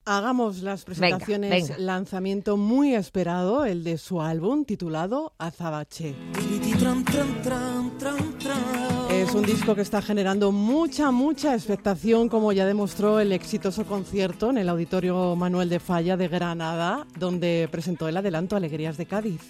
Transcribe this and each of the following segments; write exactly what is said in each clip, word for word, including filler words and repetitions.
Hagamos las presentaciones. Venga, venga. Lanzamiento muy esperado, el de su álbum titulado Azabache. Es un disco que está generando mucha, mucha expectación, como ya demostró el exitoso concierto en el Auditorio Manuel de Falla de Granada, donde presentó el adelanto Alegrías de Cádiz.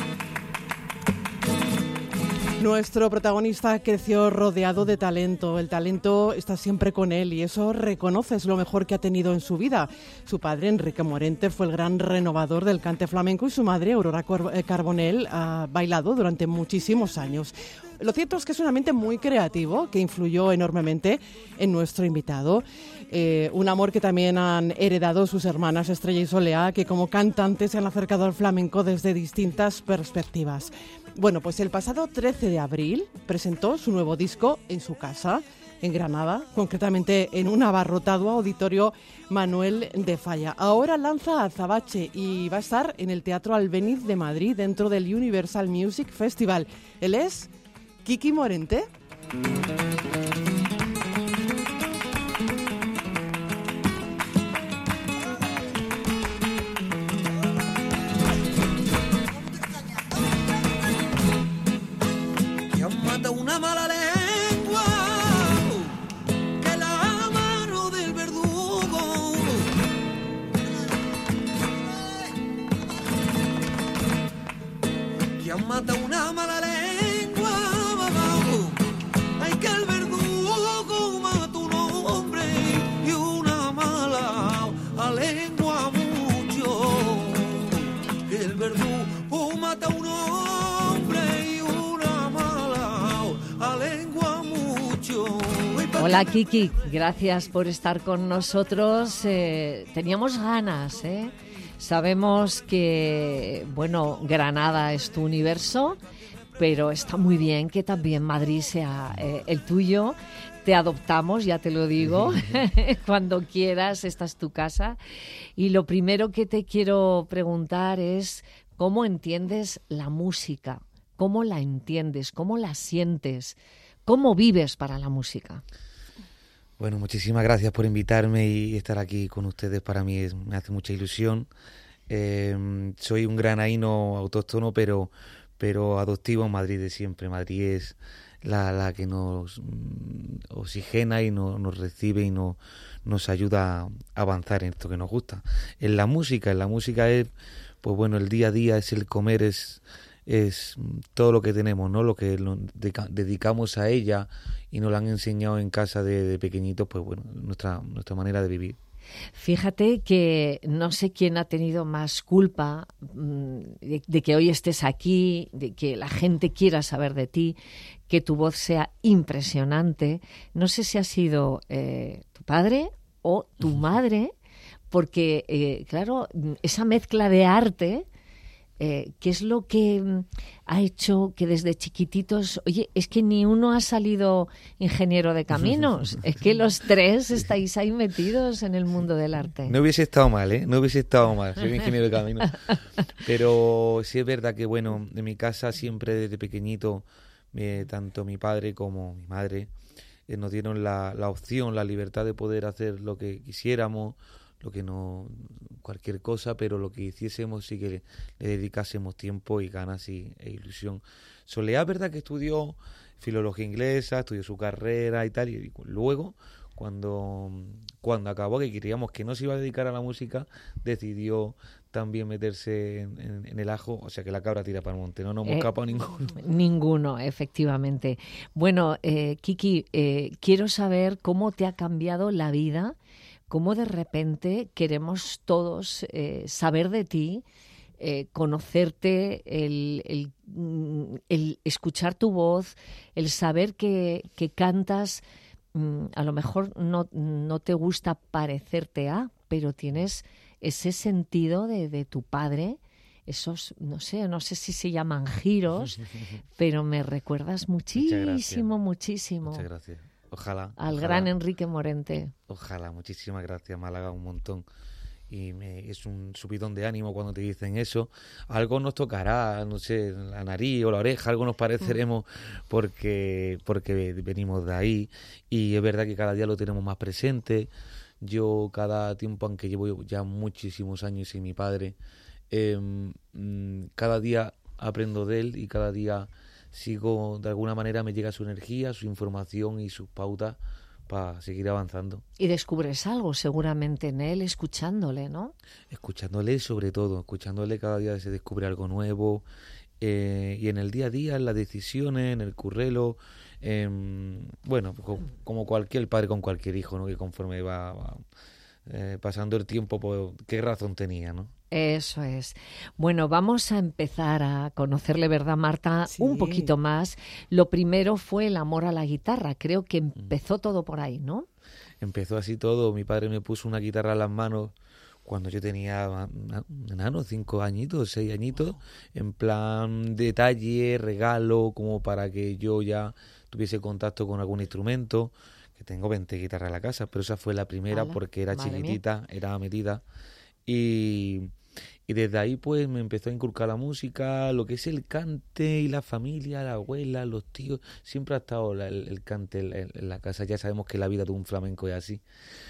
Nuestro protagonista creció rodeado de talento. El talento está siempre con él y eso reconoce, es lo mejor que ha tenido en su vida. Su padre, Enrique Morente, fue el gran renovador del cante flamenco y su madre, Aurora Carbonell, ha bailado durante muchísimos años. Lo cierto es que es un ambiente muy creativo que influyó enormemente en nuestro invitado. Eh, un amor que también han heredado sus hermanas Estrella y Soleá, que como cantantes se han acercado al flamenco desde distintas perspectivas. Bueno, pues el pasado trece de abril presentó su nuevo disco en su casa, en Granada, concretamente en un abarrotado Auditorio Manuel de Falla. Ahora lanza Azabache y va a estar en el Teatro Albéniz de Madrid dentro del Universal Music Festival. Él es Kiki Morente. Una mala lengua que la mano del verdugo que han matado una mala lengua, hay que el verdugo mata un hombre y una mala lengua mucho, que el verdugo mata un hombre. Hola Kiki, gracias por estar con nosotros. Eh, teníamos ganas, ¿eh? Sabemos que, bueno, Granada es tu universo, pero está muy bien que también Madrid sea eh, el tuyo. Te adoptamos, ya te lo digo, cuando quieras, esta es tu casa. Y lo primero que te quiero preguntar es cómo entiendes la música, cómo la entiendes, cómo la sientes, cómo vives para la música. Bueno, muchísimas gracias por invitarme y estar aquí con ustedes. Para mí es, me hace mucha ilusión. Eh, soy un granaíno autóctono, pero, pero adoptivo en Madrid de siempre. Madrid es la, la que nos oxigena y no, nos recibe y no, nos ayuda a avanzar en esto que nos gusta. En la música, en la música es, pues bueno, el día a día, es el comer, es... es todo lo que tenemos, ¿no? Lo que nos dedicamos a ella y nos lo han enseñado en casa de, de pequeñitos, pues bueno, nuestra, nuestra manera de vivir. Fíjate que no sé quién ha tenido más culpa de, de que hoy estés aquí, de que la gente quiera saber de ti, que tu voz sea impresionante. No sé si ha sido eh, tu padre o tu madre, porque, eh, claro, esa mezcla de arte... Eh, ¿Qué es lo que mm, ha hecho que desde chiquititos... Oye, es que ni uno ha salido ingeniero de caminos. Es que los tres estáis ahí metidos en el mundo del arte. No hubiese estado mal, ¿eh? No hubiese estado mal ser ingeniero de caminos. Pero sí es verdad que, bueno, en mi casa siempre desde pequeñito, eh, tanto mi padre como mi madre eh, nos dieron la, la opción, la libertad de poder hacer lo que quisiéramos, lo que no, cualquier cosa, pero lo que hiciésemos sí que le, le dedicásemos tiempo y ganas y, e ilusión. Soleá, verdad que estudió filología inglesa, estudió su carrera y tal, y luego, cuando, cuando acabó, que queríamos que no se iba a dedicar a la música, decidió también meterse en, en, en el ajo, o sea que la cabra tira para el monte, no nos hemos eh, escapado ninguno. Ninguno, efectivamente. Bueno, eh, Kiki, eh, quiero saber cómo te ha cambiado la vida, cómo de repente queremos todos eh, saber de ti, eh, conocerte, el, el, el escuchar tu voz, el saber que, que cantas. Mm, a lo mejor no, no te gusta parecerte a, pero tienes ese sentido de, de tu padre, esos, no sé, no sé si se llaman giros, pero me recuerdas muchísimo, Muchas muchísimo. Muchas gracias. Ojalá. Al ojalá, gran Enrique Morente. Ojalá, muchísimas gracias, me ha halagado un montón. Y me, es un subidón de ánimo cuando te dicen eso. Algo nos tocará, no sé, la nariz o la oreja, algo nos pareceremos porque, porque venimos de ahí. Y es verdad que cada día lo tenemos más presente. yo cada tiempo, aunque llevo ya muchísimos años sin mi padre, eh, cada día aprendo de él y cada día sigo, de alguna manera me llega su energía, su información y sus pautas para seguir avanzando. Y descubres algo seguramente en él, escuchándole, ¿no? Escuchándole sobre todo, escuchándole cada día se descubre algo nuevo, eh, y en el día a día, en las decisiones, en el currelo, eh, bueno, co- como cualquier padre con cualquier hijo, ¿no? Que conforme va, va eh, pasando el tiempo, pues qué razón tenía, ¿no? Eso es. Bueno, vamos a empezar a conocerle, ¿verdad, Marta? Sí. Un poquito más. Lo primero fue el amor a la guitarra. Creo que empezó todo por ahí, ¿no? Empezó así todo, mi padre me puso una guitarra en las manos cuando yo tenía enano, cinco añitos, seis añitos, en plan detalle, regalo, como para que yo ya tuviese contacto con algún instrumento, que tengo veinte guitarras en la casa, pero esa fue la primera Ala, porque era madre mía. chiquitita, era metida, y, y desde ahí pues me empezó a inculcar la música, lo que es el cante y la familia, la abuela, los tíos, siempre ha estado la- el, el cante en, en la casa, ya sabemos que la vida de un flamenco es así.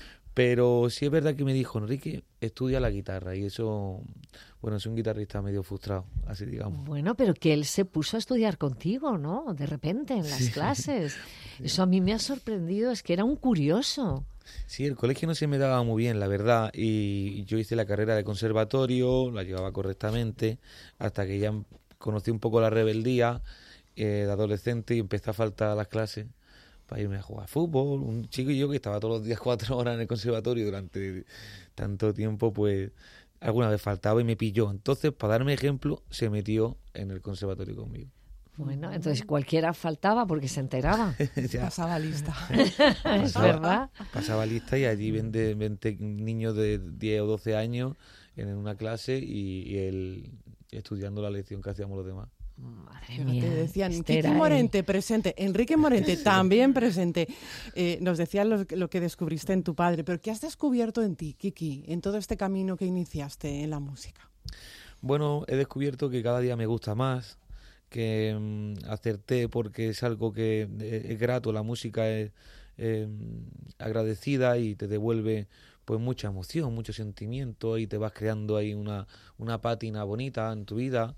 Pero sí es verdad que me dijo, Enrique, estudia la guitarra. Y eso, bueno, soy un guitarrista medio frustrado, así digamos. Bueno, pero que él se puso a estudiar contigo, ¿no? De repente, en las clases. Eso a mí me ha sorprendido, es que era un curioso. Sí, el colegio no se me daba muy bien, la verdad. Y yo hice la carrera de conservatorio, la llevaba correctamente, hasta que ya conocí un poco la rebeldía eh, de adolescente y empecé a faltar a las clases para irme a jugar fútbol. Un chico y yo que estaba todos los días cuatro horas en el conservatorio durante tanto tiempo, pues alguna vez faltaba y me pilló. Entonces, para darme ejemplo, se metió en el conservatorio conmigo. Bueno, entonces cualquiera faltaba porque se enteraba. Ya Pasaba lista. Es pasaba, verdad. pasaba lista y allí veinte, veinte niños de diez o doce años en una clase y, y él estudiando la lección que hacíamos los demás. Madre Fíjate, mía. decían, este Kiki era él. Morente presente, Enrique Morente también presente. Eh, nos decían lo, lo que descubriste en tu padre, pero ¿qué has descubierto en ti, Kiki, en todo este camino que iniciaste en la música? Bueno, he descubierto que cada día me gusta más, que mm, acerté porque es algo que eh, es grato, la música es eh, agradecida y te devuelve pues mucha emoción, mucho sentimiento y te vas creando ahí una, una pátina bonita en tu vida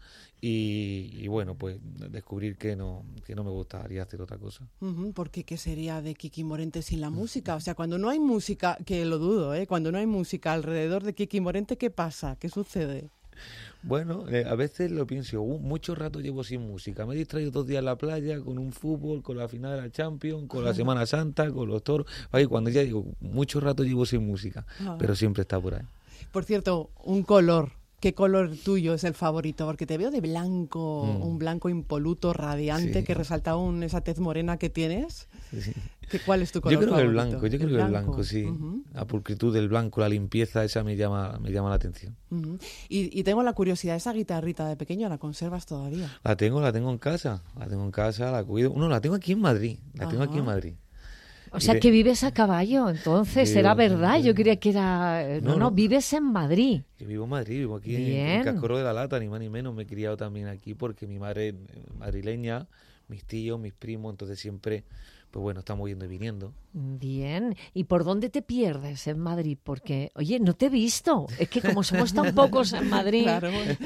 y, y bueno, pues descubrir que no, que no me gustaría hacer otra cosa. Ujú, porque ¿qué sería de Kiki Morente sin la música? O sea, cuando no hay música, que lo dudo, ¿eh? Cuando no hay música alrededor de Kiki Morente, ¿qué pasa? ¿Qué sucede? Bueno, eh, a veces lo pienso, uh, mucho rato llevo sin música, me he distraído dos días en la playa con un fútbol, con la final de la Champions, con la Semana Santa, con los toros, ay, cuando ya digo, mucho rato llevo sin música, Ah. pero siempre está por ahí. Por cierto, un color. ¿Qué color tuyo es el favorito? Porque te veo de blanco, Mm. un blanco impoluto, radiante, Sí. que resalta aún esa tez morena que tienes. Sí. ¿Qué, ¿Cuál es tu color Yo creo que el favorito? blanco, yo creo que el blanco, sí. Ujú, La pulcritud del blanco, la limpieza, esa me llama, me llama la atención. ujú. Y, y tengo la curiosidad, esa guitarrita de pequeño, ¿la conservas todavía? La tengo, la tengo en casa, la tengo en casa, la cuido. No, la tengo aquí en Madrid, la tengo aquí en Ajá. Madrid. O sea, Y de- que vives a caballo, entonces, Vivo- era verdad. Yo creía que era... No, No, no, no. vives en Madrid. Que vivo en Madrid, vivo aquí en, Bien. en Cascorro de la Lata, ni más ni menos. Me he criado también aquí porque mi madre es madrileña, mis tíos, mis primos, entonces siempre, pues bueno, estamos yendo y viniendo. Bien. ¿Y por dónde te pierdes en Madrid? Porque, oye, no te he visto. Es que como somos tan pocos en Madrid, Claro.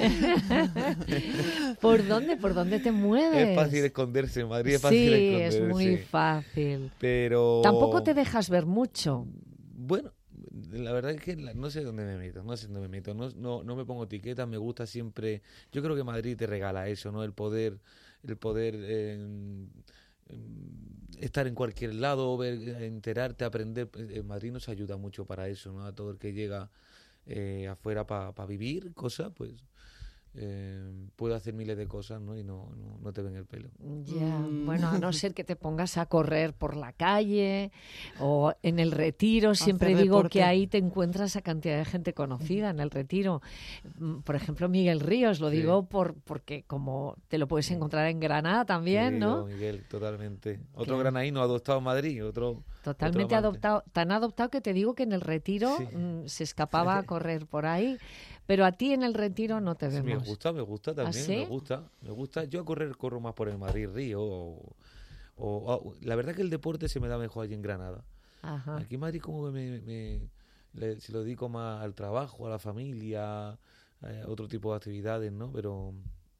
¿por dónde? ¿Por dónde te mueves? Es fácil esconderse, en Madrid es fácil sí, esconderse. es muy fácil. Pero... Tampoco te dejas ver mucho. Bueno, la verdad es que la- no sé dónde me meto, no sé dónde me meto, no, no, no me pongo etiquetas, me gusta siempre, yo creo que Madrid te regala eso, ¿no? El poder, el poder eh, estar en cualquier lado, ver, enterarte, aprender. En Madrid nos ayuda mucho para eso, ¿no? A todo el que llega eh, afuera para pa vivir cosas, pues eh, puede hacer miles de cosas, ¿no? Y no, no, no te ven el pelo. Ya, Mm. bueno, a no ser que te pongas a correr por la calle o en el Retiro, siempre Hacer digo deporte. que ahí te encuentras a cantidad de gente conocida en el Retiro. Mm, Por ejemplo, Miguel Ríos, lo Sí. digo por porque como te lo puedes encontrar en Granada también, Querido ¿no? Miguel, totalmente. Otro Claro. granaíno adoptado en Madrid, otro... Totalmente otro amante. adoptado, tan adoptado que te digo que en el Retiro Sí. mm, se escapaba a correr por ahí, pero a ti en el Retiro no te Sí, me vemos. gusta, me gusta también, ¿Ah, sí? me gusta, me gusta. Yo a correr corro más por el Madrid Río o, o- o- la verdad que el deporte se me da mejor allí en Granada. Ajá. Aquí en Madrid como que me, me, le, se lo dedico más al trabajo, a la familia, a otro tipo de actividades, ¿no? Pero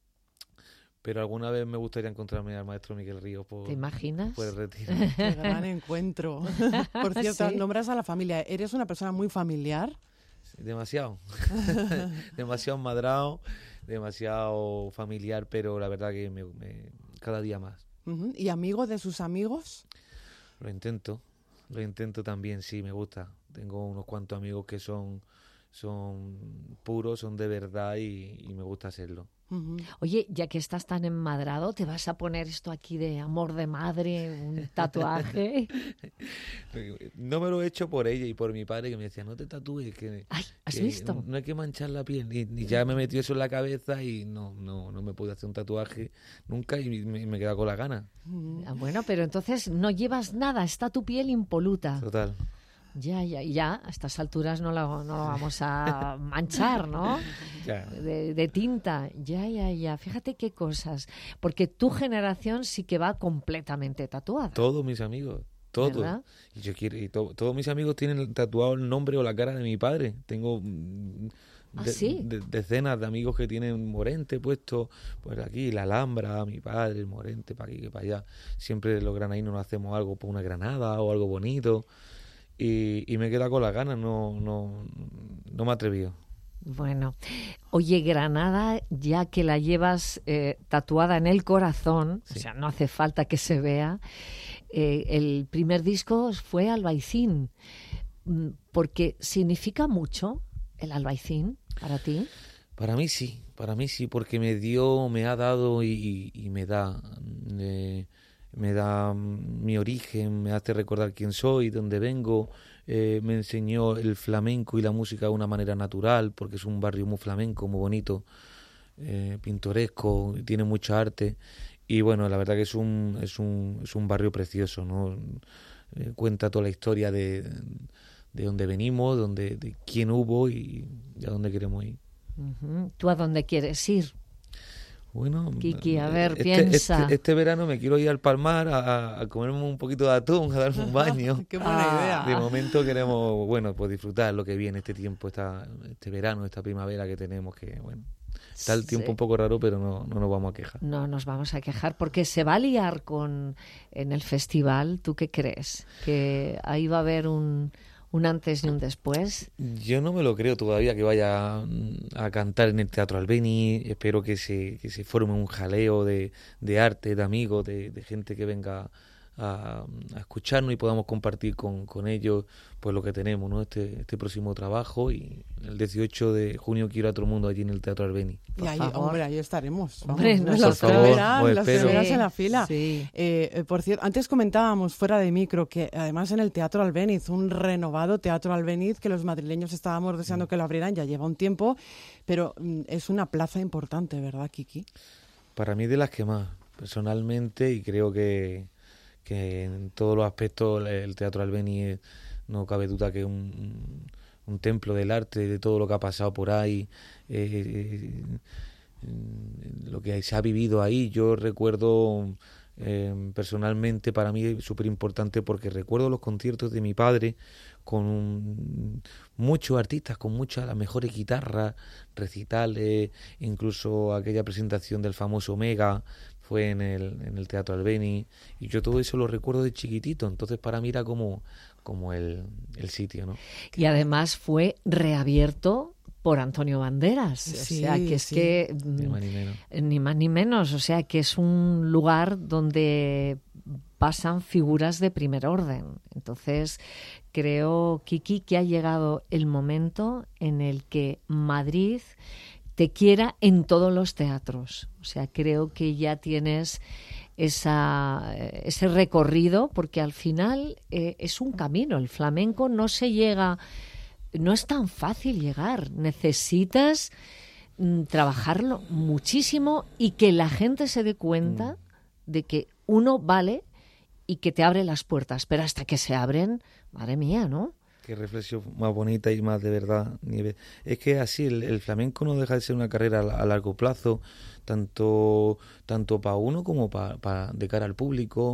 pero alguna vez me gustaría encontrarme al maestro Miguel Ríos por, ¿Te imaginas? por el retiro. Qué gran encuentro. Por cierto, ¿Sí? nombras a la familia. ¿Eres una persona muy familiar? Demasiado, demasiado madrado, demasiado familiar, pero la verdad que me, me, cada día más. Uh-huh. ¿Y amigo de sus amigos? Lo intento, lo intento también, sí, me gusta. Tengo unos cuantos amigos que son, son puros, son de verdad y, y me gusta hacerlo. Uh-huh. Oye, ya que estás tan enmadrado, ¿te vas a poner esto aquí de amor de madre, un tatuaje? No me lo he hecho por ella y por mi padre, que me decía, no te tatúes, que, Ay, ¿has que visto? no hay que manchar la piel. Y, y ya me metió eso en la cabeza y no, no, no me pude hacer un tatuaje nunca y me, me he quedado con la gana. Uh-huh. Ah, bueno, pero entonces no llevas nada, está tu piel impoluta. Total. Ya, ya, ya, a estas alturas no lo, no lo vamos a manchar, ¿no? Ya. De, de tinta. Ya, ya, ya. Fíjate qué cosas. Porque tu generación sí que va completamente tatuada. Todos mis amigos, todos. ¿Verdad? Y yo quiero, y to- todos mis amigos tienen tatuado el nombre o la cara de mi padre. Tengo mm, ¿Ah, de- sí? de- decenas de amigos que tienen Morente puesto por aquí, la Alhambra, mi padre, el Morente, para aquí, que para allá. Siempre los granadinos nos hacemos algo por una granada o algo bonito. Y, y me he quedado con las ganas, no, no, no me he atrevido. Bueno, oye, Granada, ya que la llevas eh, tatuada en el corazón, Sí. o sea, no hace falta que se vea, eh, el primer disco fue Albaicín, mm, porque significa mucho el Albaicín para ti. Para mí sí, para mí sí, porque me dio, me ha dado y, y- y me da, eh, me da mm, mi origen, me hace recordar quién soy, dónde vengo, eh, me enseñó el flamenco y la música de una manera natural, porque es un barrio muy flamenco, muy bonito, eh, pintoresco, tiene mucha arte y bueno, la verdad que es un, es un, es un barrio precioso, ¿no? Eh, cuenta toda la historia de, de dónde venimos, dónde, de quién hubo y a dónde queremos ir. Ujú. ¿Tú a dónde quieres ir? Bueno, Kiki, a ver, este, piensa. Este, este verano me quiero ir al Palmar a, a comerme un poquito de atún, a darme un baño. Qué buena Ah. idea. De momento queremos, bueno, pues disfrutar lo que viene este tiempo, esta, este verano, esta primavera que tenemos, que bueno, está el tiempo Sí. un poco raro, pero no, no nos vamos a quejar. No nos vamos a quejar porque se va a liar con en el festival. ¿Tú qué crees? ¿Que ahí va a haber un, un antes y un después? Yo no me lo creo todavía que vaya mm, a cantar en el Teatro Albéniz. Espero que se, que se forme un jaleo de, de arte, de amigos, de, de gente que venga a, a escucharnos y podamos compartir con, con ellos pues lo que tenemos, ¿no? Este, este próximo trabajo. Y el dieciocho de junio quiero a todo el mundo allí en el Teatro Albéniz. Y Por ahí, favor. hombre, ahí estaremos. Vamos, Hombre, en las nosotros- Por favor, primeras, os las espero. primeras Sí, en la fila. sí. Eh, eh, por cierto, antes comentábamos fuera de micro que además en el Teatro Albéniz, un renovado Teatro Albéniz que los madrileños estábamos deseando que lo abrieran, ya lleva un tiempo, pero mm, es una plaza importante, ¿verdad, Kiki? Para mí de las que más, personalmente, y creo que, que en todos los aspectos el Teatro Albéniz es- no cabe duda que es un, un templo del arte, de todo lo que ha pasado por ahí, eh, eh, lo que se ha vivido ahí. Yo recuerdo eh, personalmente, para mí es súper importante porque recuerdo los conciertos de mi padre con un- muchos artistas, con muchas, las mejores guitarras, recitales, incluso aquella presentación del famoso Omega fue en el, en el Teatro Albéniz, y yo todo eso lo recuerdo de chiquitito, entonces para mí era como, como el, el sitio, ¿no? Y además fue reabierto por Antonio Banderas. Sí, o sea, que es sí. que mm, Ni más ni menos. ni más ni menos. O sea, que es un lugar donde pasan figuras de primer orden. Entonces, creo, Kiki, que ha llegado el momento en el que Madrid te quiera en todos los teatros. O sea, creo que ya tienes esa, eh, ese recorrido, porque al final eh, es un camino. El flamenco no se llega, no es tan fácil llegar. Necesitas mm, trabajarlo muchísimo y que la gente se dé cuenta de que uno vale y que te abre las puertas. Pero hasta que se abren, madre mía, ¿no? Qué reflexión más bonita y más de verdad, Nieves. Es que así, el, el flamenco no deja de ser una carrera a, a largo plazo, tanto tanto para uno como para pa, de cara al público.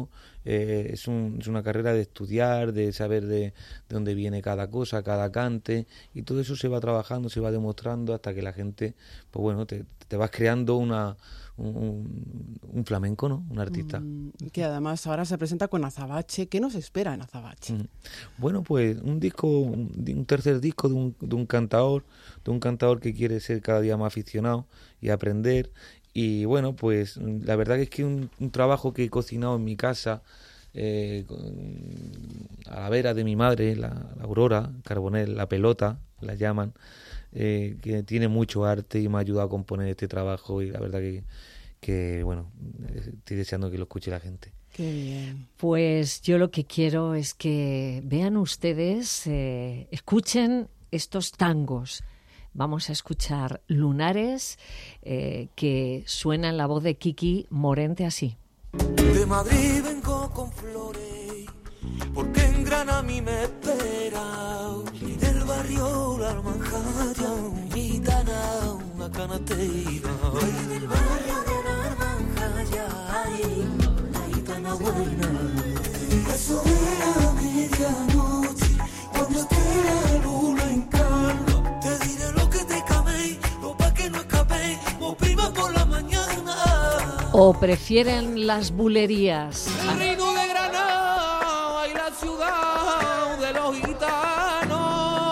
eh, es, un, es una carrera de estudiar, de saber de, de dónde viene cada cosa, cada cante, y todo eso se va trabajando, se va demostrando hasta que la gente, pues bueno, te, te vas creando una un, un flamenco, ¿no? Un artista. Mm, que además ahora se presenta con Azabache. ¿Qué nos espera en Azabache? Mm. Bueno, pues un disco, un, un tercer disco de un, de un cantador, de un cantador que quiere ser cada día más aficionado y aprender. Y bueno, pues la verdad que es que un, un trabajo que he cocinado en mi casa, eh, con, a la vera de mi madre, la, la Aurora Carbonell, la pelota, la llaman, eh, que tiene mucho arte y me ha ayudado a componer este trabajo, y la verdad que, que bueno, estoy deseando que lo escuche la gente. Qué bien. Pues yo lo que quiero es que vean ustedes, eh, escuchen estos tangos. Vamos a escuchar Lunares, eh, que suena en la voz de Kiki Morente así. De Madrid vengo con flores, porque en Granada a mí me espera. Y del barrio la Almanjaya, gitana, una canastera. Y del barrio de la Almanjaya, ay, una gitana buena. Eso era a medianoche, cuando esté la luna en calma. Te diré lo que te camé, lo pa' que no escapé, o prima por la mañana. ¿O prefieren las bulerías? El reino de Granada y la ciudad de los gitanos.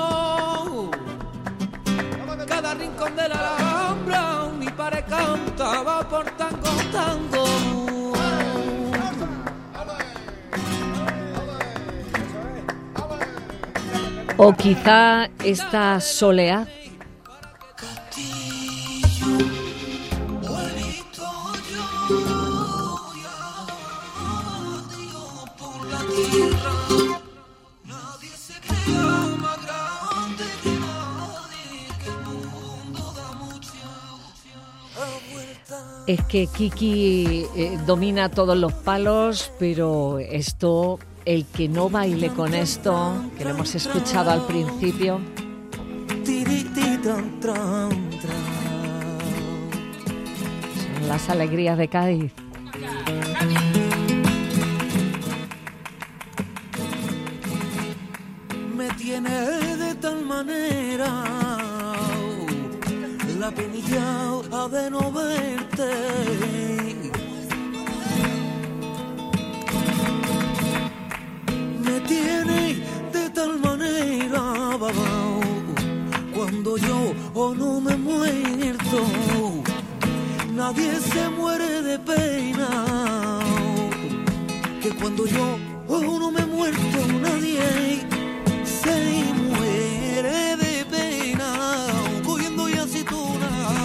Cada rincón de la Alhambra mi padre cantaba por tango, tango. O quizá esta soleá. Es que Kiki eh, domina todos los palos, pero esto, el que no baile con esto, que lo hemos escuchado al principio. Son las alegrías de Cádiz. Me tiene de tal manera la penilla a de no verte. Me tiene de tal manera, babao, cuando yo o no me muerto, nadie se muere de pena, que cuando yo o no me muerto, nadie se muere de pena, cogiendo y aceituna.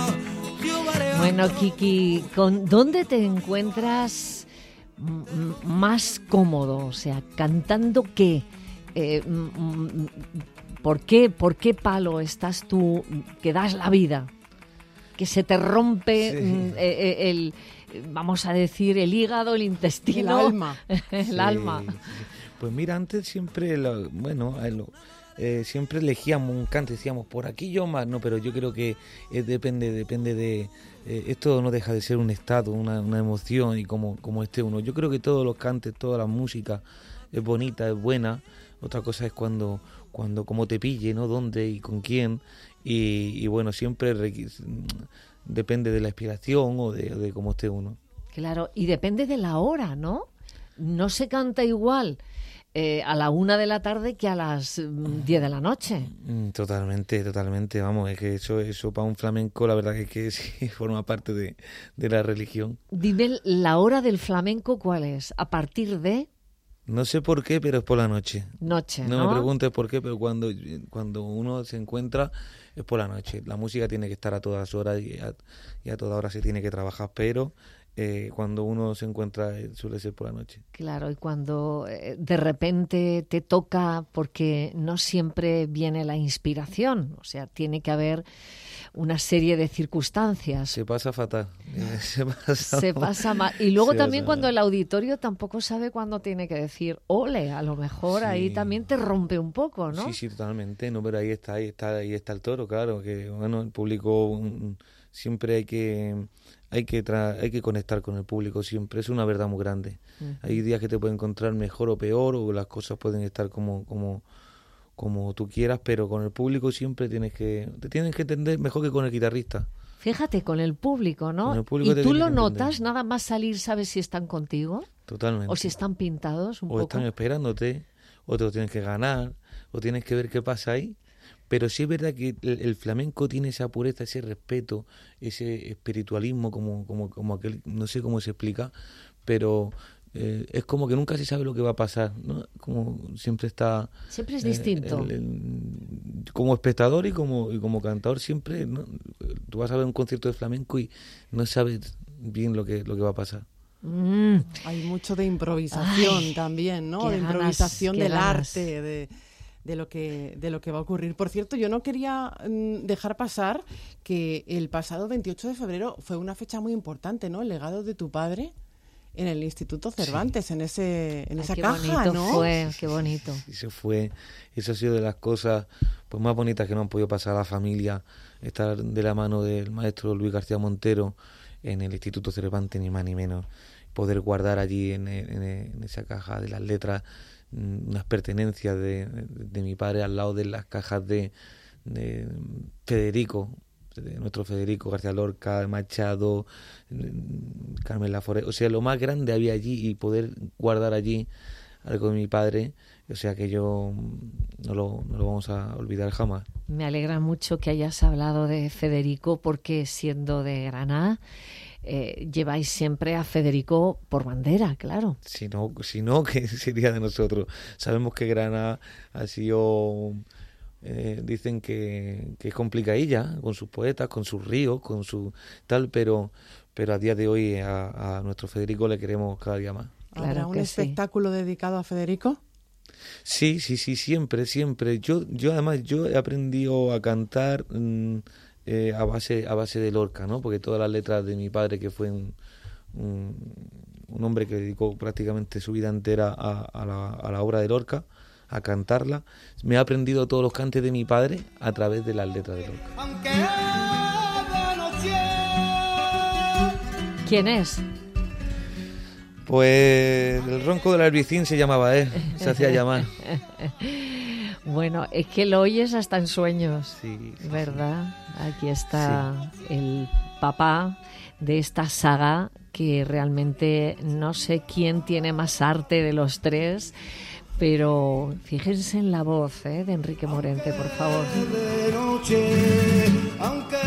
Bueno, Kiki, ¿con dónde te encuentras m- más cómodo? O sea, ¿cantando qué? Eh, m- m- ¿Por qué? ¿Por qué palo estás tú que das la vida? Que se te rompe Sí. mm, eh, el, vamos a decir, el hígado, el intestino. El alma. el Sí, alma. sí. Pues mira, antes siempre, lo, bueno, eh, lo- eh, siempre elegíamos un cante, decíamos por aquí yo más, no, pero yo creo que eh, depende, depende de, eh, esto no deja de ser un estado, una, una emoción y como, como esté uno. Yo creo que todos los cantes, toda la música es bonita, es buena. Otra cosa es cuando, cuando cómo te pille, ¿no? Dónde y con quién. Y, y bueno, siempre requ- depende de la inspiración o de, de cómo esté uno. Claro, y depende de la hora, ¿no? No se canta igual eh, a la una de la tarde que a las mm, diez de la noche. Mm, Totalmente, totalmente, vamos, es que eso, eso para un flamenco la verdad que, es que sí forma parte de, de la religión. Dime, ¿la hora del flamenco cuál es? ¿A partir de No sé por qué, pero es por la noche. noche, No, no? me preguntes por qué, pero cuando, cuando uno se encuentra es por la noche. La música tiene que estar a todas horas y a, y a toda hora se tiene que trabajar, pero eh, cuando uno se encuentra eh, suele ser por la noche. Claro, y cuando eh, de repente te toca, porque no siempre viene la inspiración, o sea, tiene que haber una serie de circunstancias. Se pasa fatal. eh, se pasa, Se pasa mal. Y luego Se también pasa cuando mal. el auditorio tampoco sabe cuándo tiene que decir ole, a lo mejor Sí. ahí también te rompe un poco, ¿no? Sí, sí, totalmente. No, pero ahí está, ahí está, ahí está el toro, claro. Que bueno, el público mm, siempre hay que hay que tra- hay que conectar con el público siempre, es una verdad muy grande. Uh-huh. Hay días que te pueden encontrar mejor o peor, o las cosas pueden estar como como como tú quieras, pero con el público siempre tienes que te tienes que entender mejor que con el guitarrista. Fíjate, con el público, ¿no? El público ¿Y tú lo notas? Nada más salir, ¿sabes si están contigo? Totalmente. O si están pintados un o poco. O están esperándote, o te lo tienes que ganar, o tienes que ver qué pasa ahí. Pero sí es verdad que el, el flamenco tiene esa pureza, ese respeto, ese espiritualismo, como, como, como aquel, no sé cómo se explica, pero eh, es como que nunca se sabe lo que va a pasar, ¿no? Como siempre está... Siempre es eh, distinto. El, el, como espectador y como, y como cantador siempre, ¿no? Tú vas a ver un concierto de flamenco y no sabes bien lo que, lo que va a pasar. Mm. Hay mucho de improvisación Ay, también, ¿no? De improvisación ganas, del ganas. arte, de... de lo que de lo que va a ocurrir. Por cierto, yo no quería mm, dejar pasar que el pasado veintiocho de febrero fue una fecha muy importante, ¿no? El legado de tu padre en el Instituto Cervantes, sí. en ese en Ay, esa qué caja, bonito ¿no? Fue, qué bonito. Eso fue, eso ha sido de las cosas pues más bonitas que no han podido pasar a la familia, estar de la mano del maestro Luis García Montero en el Instituto Cervantes, ni más ni menos, poder guardar allí en, en, en esa caja de las letras unas pertenencias de, de, de mi padre al lado de las cajas de, de Federico, de nuestro Federico García Lorca, Machado, Carmen Laforet, o sea, lo más grande había allí, y poder guardar allí algo de mi padre, o sea que yo no lo, no lo vamos a olvidar jamás. Me alegra mucho que hayas hablado de Federico, porque siendo de Granada, Eh, lleváis siempre a Federico por bandera, claro. Si no, si no, ¿qué sería de nosotros? Sabemos que Granada ha sido, eh, dicen que, que es complicadilla, con sus poetas, con sus ríos, con su tal, pero pero a día de hoy a, a nuestro Federico le queremos cada día más. ¿Habrá Claro un que espectáculo sí. dedicado a Federico? Sí, sí, sí, siempre, siempre. Yo, yo además, yo he aprendido a cantar... Mmm, Eh, a base a base de Lorca, ¿no? Porque todas las letras de mi padre, que fue un, un, un hombre que dedicó prácticamente su vida entera a, a, la, a la obra de Lorca, a cantarla, me he aprendido todos los cantes de mi padre a través de las letras de Lorca. ¿Quién es? Pues el ronco del Albicín se llamaba él, se hacía llamar. Bueno, es que lo oyes hasta en sueños, sí, sí, ¿verdad? Sí. Aquí está sí. el papá de esta saga, que realmente no sé quién tiene más arte de los tres, pero fíjense en la voz, ¿eh? de Enrique Morente, por favor. De noche, aunque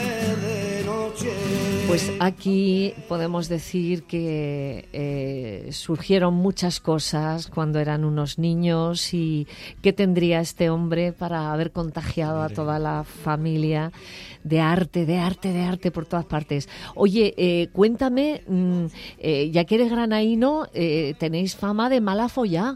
de noche. Pues aquí podemos decir que eh, surgieron muchas cosas cuando eran unos niños, y qué tendría este hombre para haber contagiado a toda la familia de arte, de arte, de arte por todas partes. Oye, eh, cuéntame, mmm, eh, ya que eres granaíno, eh, tenéis fama de mala follá.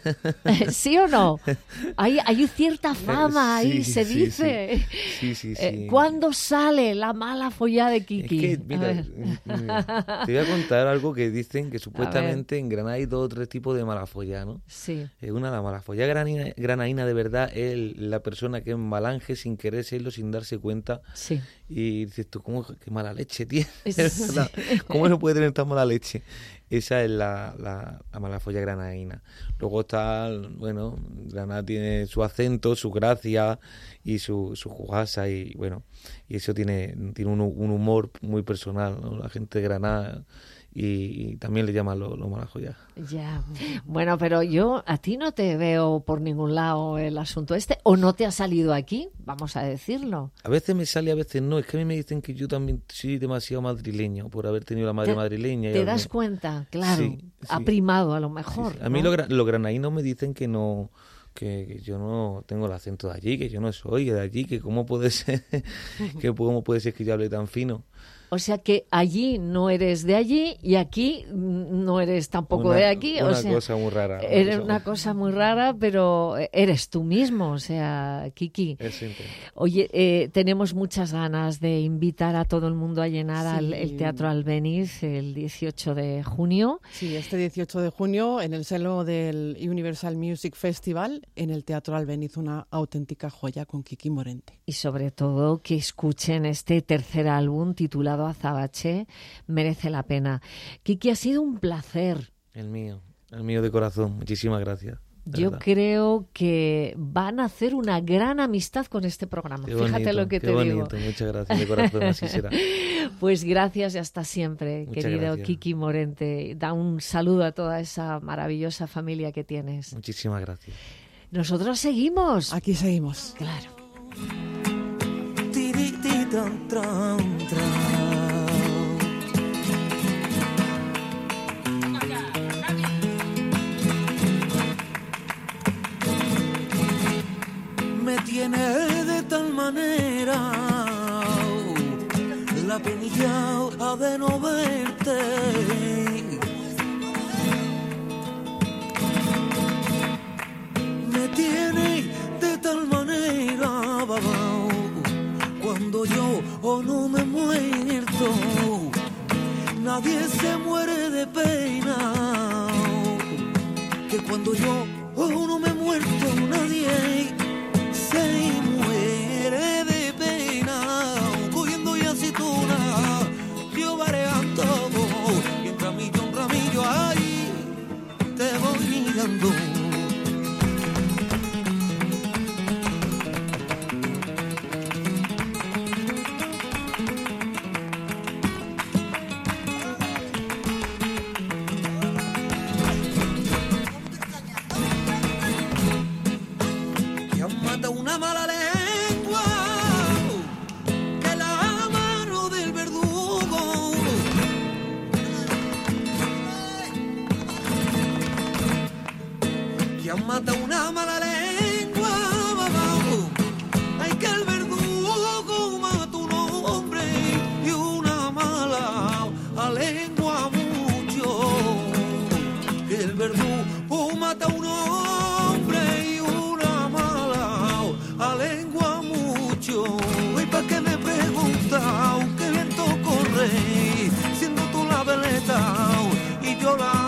¿Sí o no? Hay, hay cierta fama ahí, sí, se sí, dice. Sí, sí, sí. sí. Eh, ¿Cuándo sale la mala follá de Kiki? Es que, mira, te voy a contar algo que dicen que supuestamente en Granada hay dos o tres tipos de mala follá, ¿no? Sí. Eh, una, la mala follá granaína, granaína de verdad, es la persona que es malange sin querer serlo, sin darse cuenta. Sí. Y dices tú, ¿cómo, qué mala leche tiene? Sí. ¿Cómo se puede tener tan mala leche? Esa es la, la, la mala folla granaína. Luego está, bueno, Granada tiene su acento, su gracia y su, su jugasa, y bueno, y eso tiene, tiene un, un humor muy personal, ¿no? La gente de Granada, y, y también le llaman los lo mala folla. Ya, bueno, pero yo a ti no te veo por ningún lado el asunto este, o no te ha salido aquí, vamos a decirlo. A veces me sale, a veces no. Es que a mí me dicen que yo también soy demasiado madrileño por haber tenido la madre ¿Te, madrileña. ¿Te y das me... cuenta? Claro, sí, ha sí. primado a lo mejor. Sí, sí. A mí ¿no? los, los granaínos me dicen que no... Que, que yo no tengo el acento de allí, que yo no soy de allí, que cómo puede ser que cómo puede ser que yo hable tan fino. O sea que allí no eres de allí y aquí no eres tampoco una, de aquí. Una o sea, cosa muy rara. Una eres cosa una muy... cosa muy rara, pero eres tú mismo, o sea, Kiki. Es simple. Oye, eh, tenemos muchas ganas de invitar a todo el mundo a llenar Sí. al, el Teatro Albéniz el dieciocho de junio. Sí, este dieciocho de junio en el seno del Universal Music Festival en el Teatro Albéniz, una auténtica joya con Kiki Morente. Y sobre todo que escuchen este tercer álbum titulado Rosado Azabache merece la pena. Kiki, ha sido un placer. El mío, el mío de corazón. Muchísimas gracias. Yo verdad. creo que van a hacer una gran amistad con este programa. Qué Fíjate bonito, lo que qué te bonito. digo. Muchas gracias, de corazón, así será. Pues gracias y hasta siempre, Muchas querido gracias. Kiki Morente. Da un saludo a toda esa maravillosa familia que tienes. Muchísimas gracias. Nosotros seguimos. Aquí seguimos. Claro. Tiriti, tan, tran, tran. Me tiene de tal manera la penilla de no verte. Me tiene de tal manera, babao, cuando yo o no me muerto, nadie se muere de pena, que cuando yo o no me muerto, nadie se muere de pena, cogiendo y aceituna, yo variando, y en ramillo, en ramillo, ahí te voy mirando. Una mala lengua que la mano del verdugo que mata una mala lengua, hay que el verdugo mata un hombre y una mala lengua mucho, que el verdugo mata un hombre y una mala a lengua mucho. Y pa' que me pregunta, aunque viento corre, siendo tú la veleta y yo la